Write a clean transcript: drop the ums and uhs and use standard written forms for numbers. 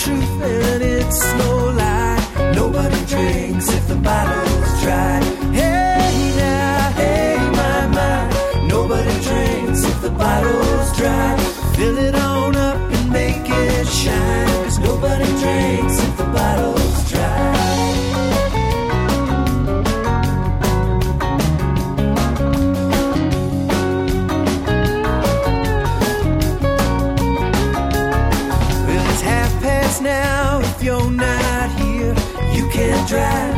truth and it's no lie. Nobody drinks if the bottle's dry. Hey now, hey my, nobody drinks if the bottle's dry. Fill it on up and make it shine, 'cause nobody drinks if the bottle's dry. Now if you're not here, you can't drive,